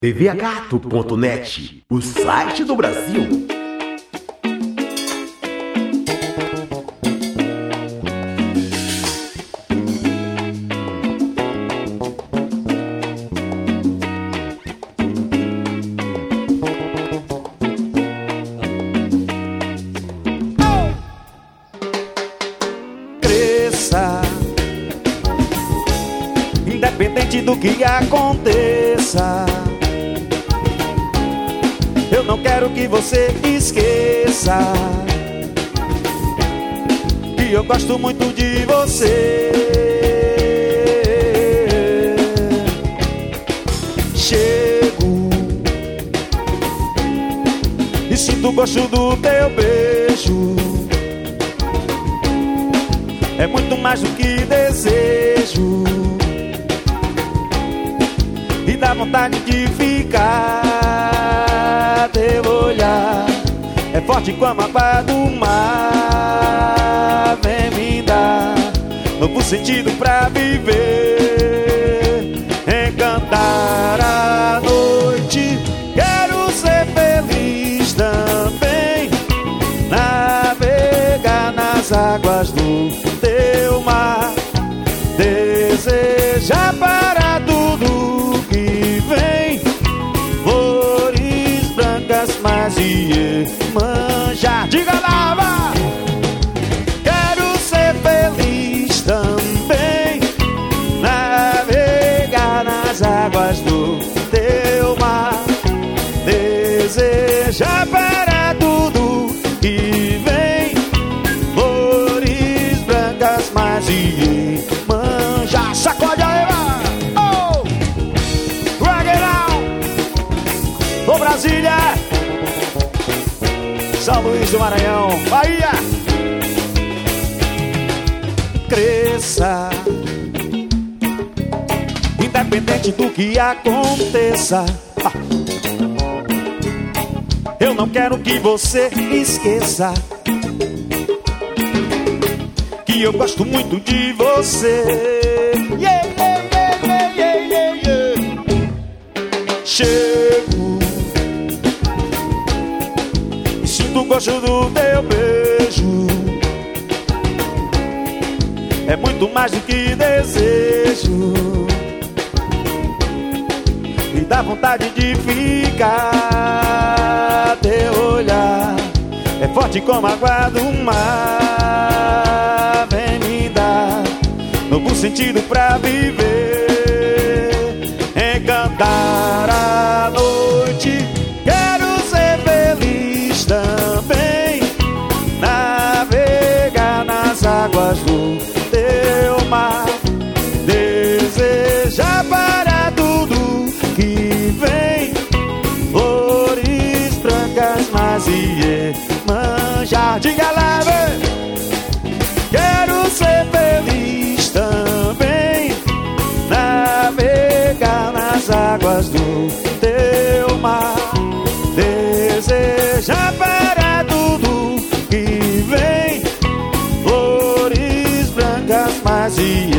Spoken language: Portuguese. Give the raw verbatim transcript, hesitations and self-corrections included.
T V gato ponto net, o site do Brasil. Cresça, independente do que aconteça. Eu não quero que você esqueça que eu gosto muito de você. Chego e sinto o gosto do teu beijo. É muito mais do que desejo e dá vontade de ficar. Teu olhar é forte como a água do mar. Vem me dar novo sentido pra viver, encantar a noite. Quero ser feliz também, navegar nas águas do teu mar, desejar para tudo que vem, flores brancas, mas e manjar. Diga lá, vá! Quero ser feliz também, navegar nas águas do teu mar, desejar para tudo que vem, flores brancas, mas e manjar. Sacode aí, vá! Oh! Rock it out! Ô Brasília, São Luís do Maranhão, Bahia. Cresça, independente do que aconteça. Ah. Eu não quero que você esqueça que eu gosto muito de você. Yeah, yeah, yeah, yeah, yeah, yeah. Chego e sinto o gosto do teu beijo. É muito mais do que desejo e dá vontade de ficar. Teu olhar é forte como a água do mar. Vem me dar novo sentido pra viver, encantar a noite. Quero ser feliz também, navegar nas águas do teu mar, desejar para tudo que vem, flores brancas, mas e manjar. Diga lá, vem! Quero ser feliz também, navegar nas águas do teu mar, desejar para tudo que vem, flores brancas, mas e